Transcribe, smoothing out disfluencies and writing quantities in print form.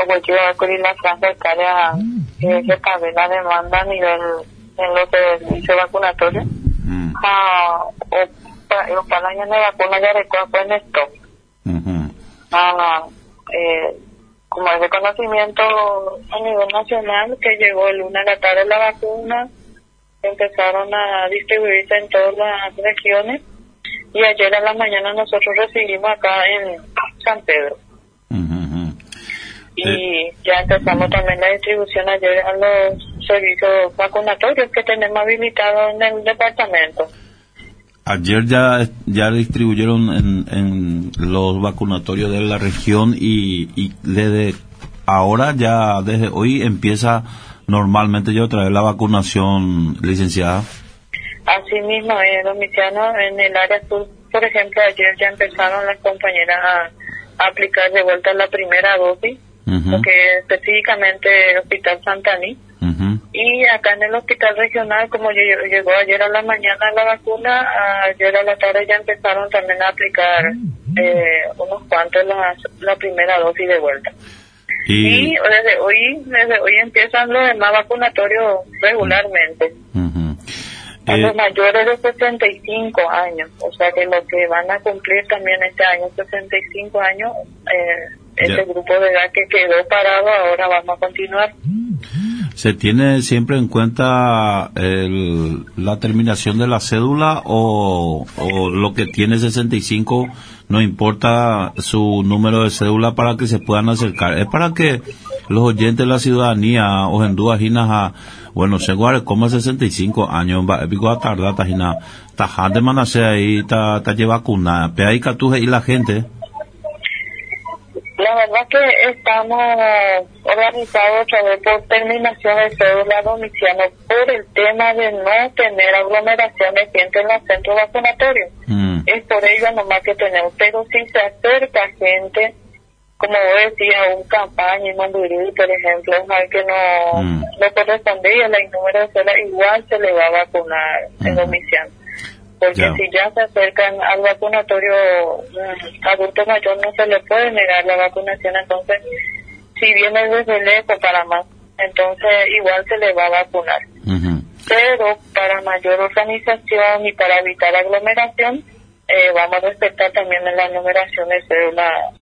Guayaquil y la Franja Italia que cabe la demanda a nivel en lo que dice vacunatorio. O para la vacuna ya recuerdo en esto. Como es de conocimiento a nivel nacional que llegó el lunes a la tarde la vacuna, empezaron a distribuirse en todas las regiones y ayer a la mañana nosotros recibimos acá en San Pedro. Y ya empezamos también la distribución ayer a los servicios vacunatorios que tenemos habilitados en el departamento. Ayer ya distribuyeron en los vacunatorios de la región y desde ahora, ya desde hoy empieza normalmente ya otra vez la vacunación, licenciada. Así mismo, Domiciano, en el área sur, por ejemplo, ayer ya empezaron las compañeras a aplicar de vuelta la primera dosis, porque específicamente el Hospital Santaní. Y acá en el hospital regional, como llegó ayer a la mañana la vacuna, ayer a la tarde ya empezaron también a aplicar unos cuantos la primera dosis de vuelta. Y desde hoy empiezan los demás vacunatorios regularmente. A los mayores de 65 años, o sea que los que van a cumplir también este año 65 años, este grupo de edad que quedó parado, ahora vamos a continuar. ¿Se tiene siempre en cuenta la terminación de la cédula o lo que tiene 65 no importa su número de cédula para que se puedan acercar? Es para que los oyentes de la ciudadanía o en dudas bueno, seguro como 65 años pico a tardar tajina tajar de manase ahí ta lleva vacuna pero ahí catuje y la gente. La verdad que estamos organizados otra vez por terminación de cédula domiciliano por el tema de no tener aglomeración de gente en los centros vacunatorios. Es por ello nomás que tenemos, pero si se acerca gente, como vos decías, un campaña en Mondurí, por ejemplo, al que no correspondía el número de cédula, igual se le va a vacunar en domiciliano. Porque si ya se acercan al vacunatorio adulto mayor no se le puede negar la vacunación, entonces si viene desde lejos para más, entonces igual se le va a vacunar. Pero para mayor organización y para evitar aglomeración, vamos a respetar también la numeración de cédula